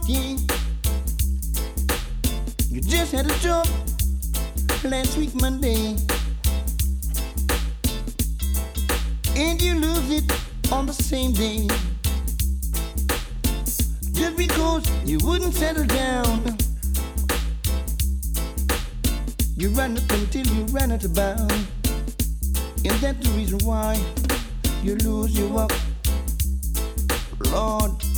yeah. You just had a job last week Monday, and you lose it on the same day, just because you wouldn't settle down. You run up until you ran out of bounds, and that's the reason why you lose your walk. Lord,